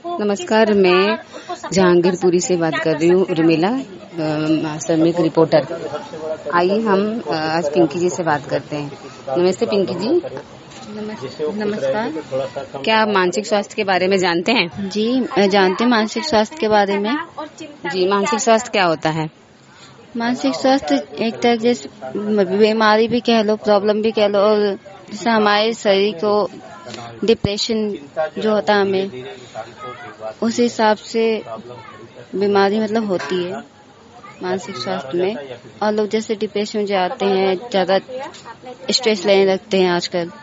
नमस्कार, मैं जहांगीरपुरी से बात कर रही हूँ, उर्मिला, श्रमिक रिपोर्टर। आइए हम आज पिंकी जी से बात करते हैं। नमस्ते पिंकी जी। नमस्कार। क्या आप मानसिक स्वास्थ्य के बारे में जानते हैं? जी, मैं जानती हूँ मानसिक स्वास्थ्य के बारे में। जी, मानसिक स्वास्थ्य क्या होता है? मानसिक स्वास्थ्य एक तरह जैसे बीमारी भी कह लो, प्रॉब्लम भी कह लो, और जैसे हमारे शरीर को डिप्रेशन जो होता है हमें, उस हिसाब से बीमारी मतलब होती है मानसिक स्वास्थ्य में। और लोग जैसे डिप्रेशन में जाते हैं, ज्यादा स्ट्रेस लेने लगते हैं आजकल।